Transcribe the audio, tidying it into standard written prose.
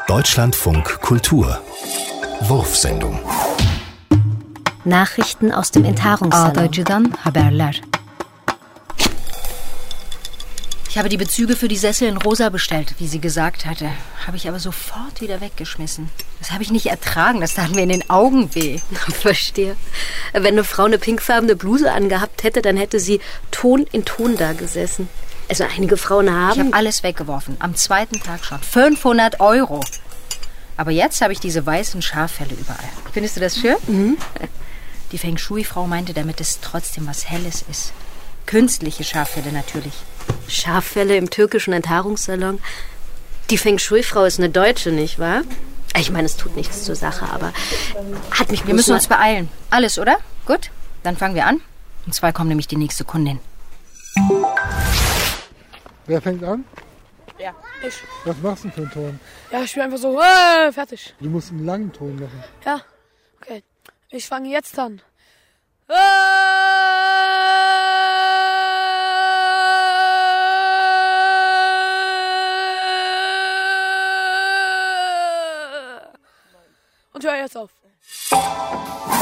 Deutschlandfunk Kultur Wurfsendung. Nachrichten aus dem Enthaarungssalon. Ağdacı'dan haberler. Ich habe die Bezüge für die Sessel in rosa bestellt, wie sie gesagt hatte. Habe ich aber sofort wieder weggeschmissen. Das habe ich nicht ertragen, das tat mir in den Augen weh. Verstehe. Wenn eine Frau eine pinkfarbene Bluse angehabt hätte, dann hätte sie Ton in Ton da gesessen. Also einige Frauen haben... Ich habe alles weggeworfen, am zweiten Tag schon. 500 €. Aber jetzt habe ich diese weißen Schaffelle überall. Findest du das schön? Mhm. Die Feng Shui-Frau meinte, damit es trotzdem was Helles ist. Künstliche Schaffelle natürlich. Schaffelle im türkischen Enthaarungssalon. Die Feng Shui-Frau ist eine Deutsche, nicht wahr? Ich meine, es tut nichts zur Sache, aber hat mich... Wir müssen uns beeilen. Alles, oder? Gut, dann fangen wir an. Um 2 kommt nämlich die nächste Kundin. Wer fängt an? Ja, ich. Was machst du für einen Ton? Ja, ich spiele einfach so, fertig. Du musst einen langen Ton machen. Ja, okay. Ich fange jetzt an. Und hör jetzt auf.